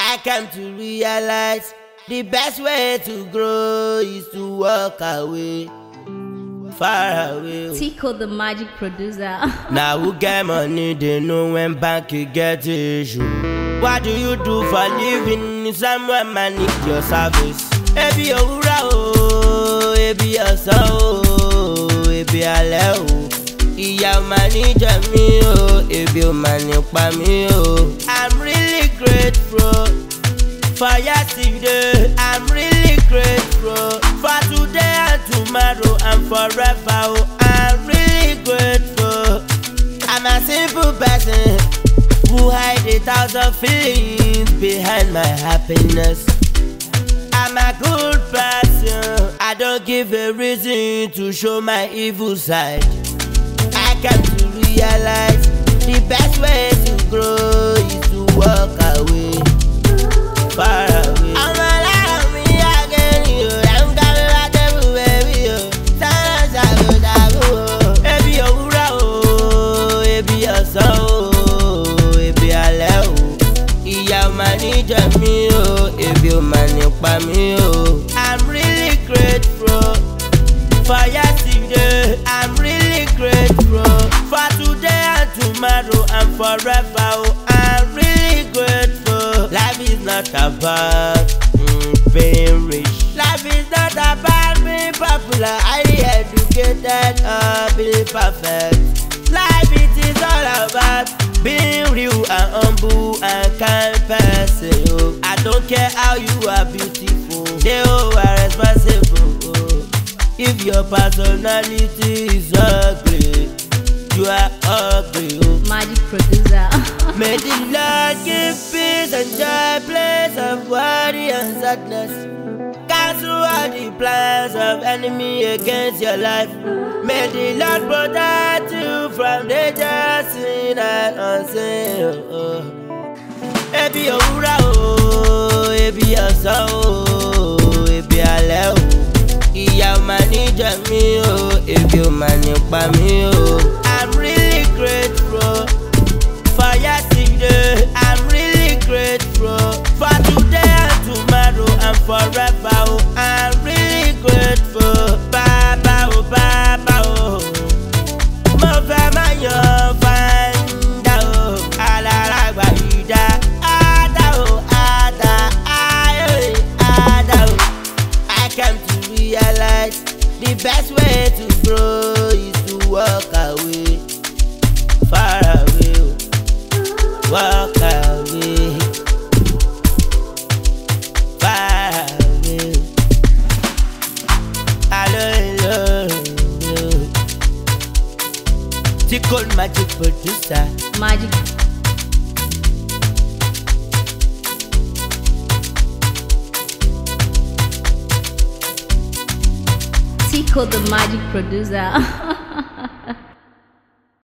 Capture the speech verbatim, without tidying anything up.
I came to realize the best way to grow is to walk away, far away. Tico the magic producer. Now who get money, they know when bank you get issue. What do you do for living? Someone manage your service. Ebi owura o, ebi ọ̀sán o, ebi alẹ́ o. Ìyà ò máa ní jẹ mí o, ebi ò máa ní pa mí o. I'm really grateful for yesterday. I'm really grateful for today and tomorrow and forever. Oh, I'm really grateful. I'm a simple person who hide a thousand feelings behind my happiness. I'm a good person. I don't give a reason to show my evil side. I came to realize the best way to grow is to walk away, far away. I'm alive, me again, you. I'm coming back to baby, you. Sometimes I go down, oh. Ebi owura o, ebi ọ̀sán o, ebi alẹ́ o. Ìyà ò máa ní jẹ mí o, ebi ò máa ní pa mí o. I'm really grateful for yesterday. I'm really grateful for today and tomorrow and forever. Oh, I'm really grateful. Life is not about mm, being rich. Life is not about being popular, highly educated, or being perfect. Life it is all about being real and humble and kind person. Oh, I don't care how you are beautiful, they all are responsible. Oh, if your personality is ugly, you are ugly. Oh, Magic producer. may the Lord give peace and joy, place of worry and sadness. Cancel all the plans of enemy against your life. May the Lord protect you from danger seen and unseen. Oh, oh. Ebi owura o, ebi ọ̀sán o, ebi alẹ́ o. Ìyà ò máa ní jẹ mí o, ebi ò máa ní pa mí o. I'm really grateful for yesterday. I'm really grateful for today and tomorrow and forever. Oh, I'm really grateful. Baba oh, Baba oh, mo fẹ́ máa yan fanda o, aláràgbà yìí dá. Ada o, ada, ayo, ada o. I came to realize the best way to grow is to walk away, far away. Oh. Walk away, far away. I love you. Tico the magic producer. Magic. Tico the magic producer.